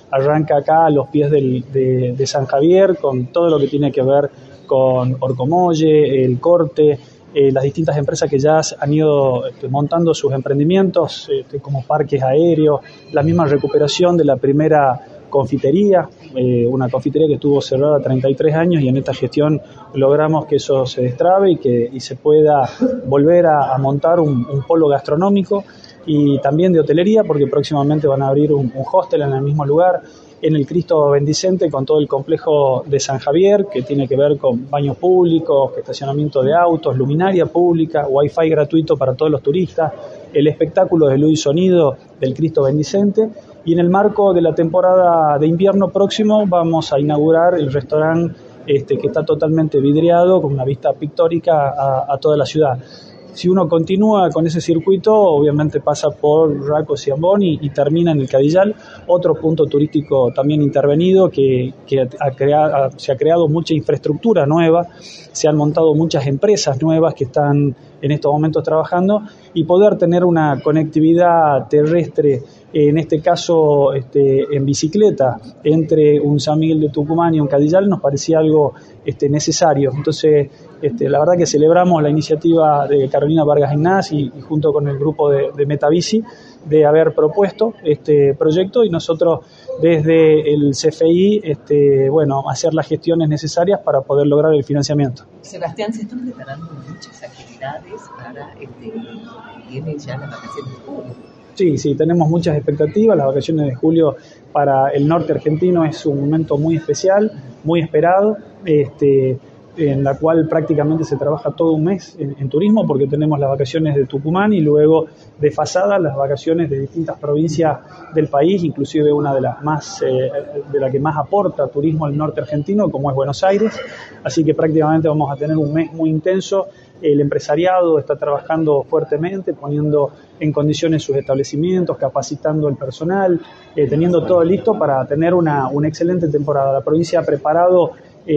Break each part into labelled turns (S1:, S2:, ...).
S1: arranca acá a los pies de San Javier, con todo lo que tiene que ver con Orcomolle, el corte, las distintas empresas que ya han ido montando sus emprendimientos, como parques aéreos, la misma recuperación de la primera confitería, una confitería que estuvo cerrada 33 años y en esta gestión logramos que eso se destrabe y se pueda volver a montar un polo gastronómico y también de hotelería, porque próximamente van a abrir un hostel en el mismo lugar, en el Cristo Bendicente, con todo el complejo de San Javier, que tiene que ver con baños públicos, estacionamiento de autos, luminaria pública, wifi gratuito para todos los turistas, el espectáculo de luz y sonido del Cristo Bendicente, y en el marco de la temporada de invierno próximo vamos a inaugurar el restaurante que está totalmente vidriado, con una vista pictórica a toda la ciudad. Si uno continúa con ese circuito, obviamente pasa por Racos y Ambón y termina en el Cadillal, otro punto turístico también intervenido que se ha creado mucha infraestructura nueva, se han montado muchas empresas nuevas que están en estos momentos trabajando y poder tener una conectividad terrestre, en este caso en bicicleta, entre un San Miguel de Tucumán y un Cadillal nos parecía algo necesario. Entonces, la verdad que celebramos la iniciativa de Carolina Vargas Ignaz y junto con el grupo de Metabici de haber propuesto este proyecto y nosotros desde el CFI hacer las gestiones necesarias para poder lograr el financiamiento.
S2: Sebastián, se están preparando muchas actividades para vienen ya las vacaciones de julio.
S1: Sí, tenemos muchas expectativas. Las vacaciones de julio para el norte argentino es un momento muy especial, muy esperado, en la cual prácticamente se trabaja todo un mes en turismo, porque tenemos las vacaciones de Tucumán y luego desfasadas las vacaciones de distintas provincias del país, inclusive una de la que más aporta turismo al norte argentino, como es Buenos Aires. Así que prácticamente vamos a tener un mes muy intenso. El empresariado está trabajando fuertemente, poniendo en condiciones sus establecimientos, capacitando el personal, teniendo todo listo para tener una excelente temporada. La provincia ha preparado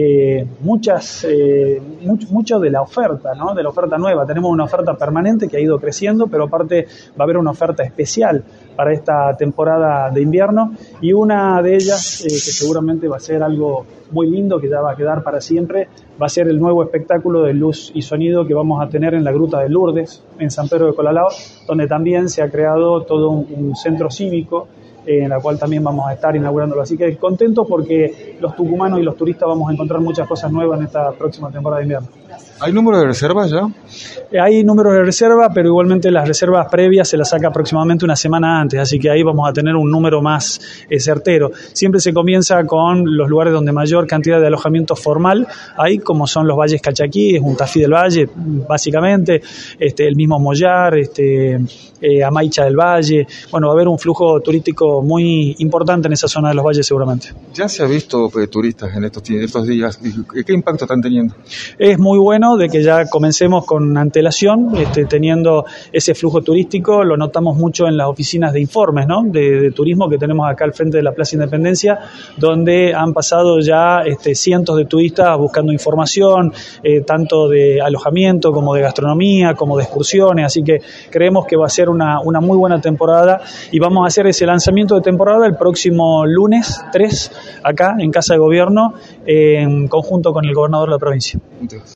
S1: mucho de la oferta, ¿no? De la oferta nueva. Tenemos una oferta permanente que ha ido creciendo, pero aparte va a haber una oferta especial para esta temporada de invierno y una de ellas, que seguramente va a ser algo muy lindo, que ya va a quedar para siempre, va a ser el nuevo espectáculo de luz y sonido que vamos a tener en la Gruta de Lourdes, en San Pedro de Colalao, donde también se ha creado todo un centro cívico, en la cual también vamos a estar inaugurándolo. Así que contentos porque los tucumanos y los turistas vamos a encontrar muchas cosas nuevas en esta próxima temporada de invierno.
S3: ¿Hay número de reservas ya?
S1: Hay números de reserva, pero igualmente las reservas previas se las saca aproximadamente una semana antes, así que ahí vamos a tener un número más certero. Siempre se comienza con los lugares donde mayor cantidad de alojamiento formal hay, como son los valles Calchaquíes, un Tafí del Valle, básicamente, el mismo Mollar, Amaicha del Valle. Bueno, va a haber un flujo turístico muy importante en esa zona de los valles seguramente.
S3: ¿Ya se ha visto turistas en estos días? ¿Qué impacto están teniendo?
S1: Es muy bueno de que ya comencemos con antelación, teniendo ese flujo turístico. Lo notamos mucho en las oficinas de informes, ¿no? de turismo que tenemos acá al frente de la Plaza Independencia, donde han pasado ya cientos de turistas buscando información, tanto de alojamiento como de gastronomía, como de excursiones, así que creemos que va a ser una muy buena temporada y vamos a hacer ese lanzamiento de temporada el próximo lunes 3 acá en Casa de Gobierno, en conjunto con el gobernador de la provincia.